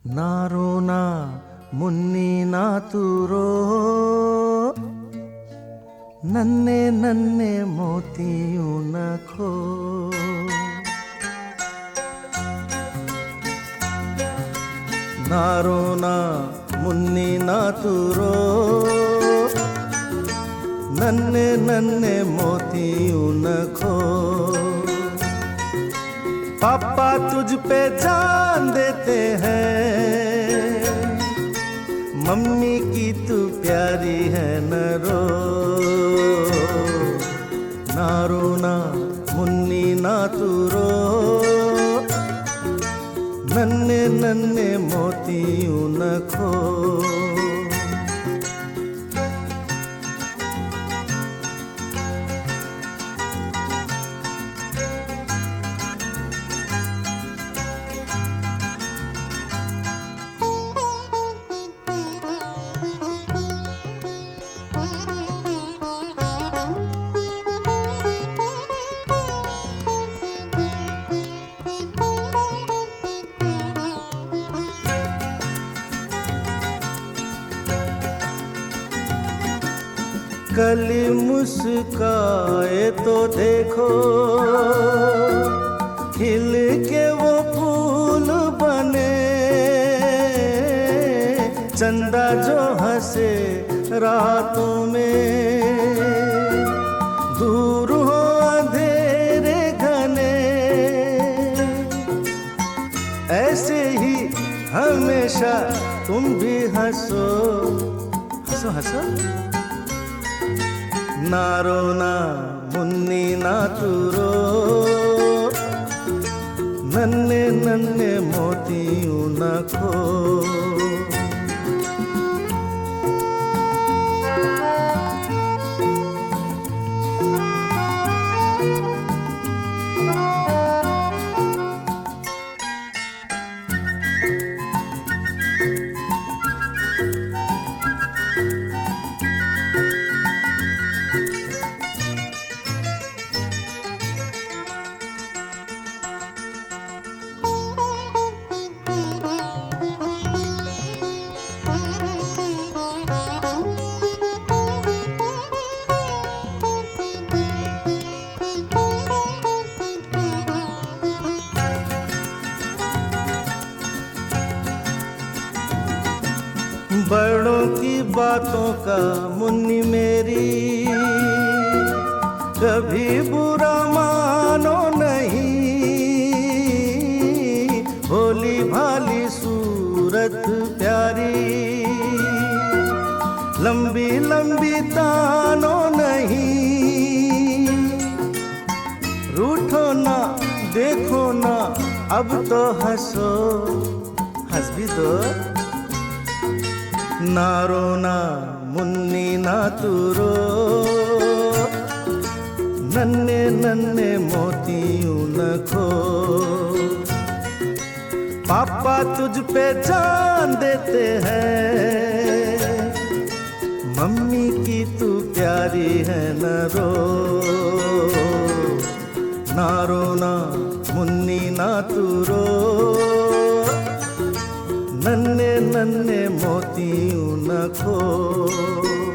ना रोना मुन्नी ना तू रो, नन्हे नन्हे मोतियों न खो। ना रोना मुन्नी ना तू रो, नन्हे नन्हे मोतियों न खो। पापा तुझ पे जान देते हैं, मम्मी की तू प्यारी है न रो। ना रोना मुन्नी ना तू रो, नन्हे नन्हे मोतियों न खो। कली मुस्काए तो देखो, खिल के वो फूल बने। चंदा जो हंसे रातों में, दूर हो अंधेरे घने। ऐसे ही हमेशा तुम भी हंसो, हंसो हंसो। ना रोना मुन्नी ना तू रो, नन्हे नन्हे मोतियों न खो। बड़ों की बातों का मुन्नी मेरी, कभी बुरा मानो नहीं। भोली भाली सूरत प्यारी, लंबी लंबी तानो नहीं। रूठो ना देखो ना, अब तो हंसो, हंस भी दो। ना रोना मुन्नी ना तू रो, नन्हे नन्हे मोतियों न खो। पापा तुझ पे जान देते हैं, मम्मी की तू प्यारी है न रो। ना रोना मुन्नी ना तू रो, नन्हे नन्हे मोतियों न खो।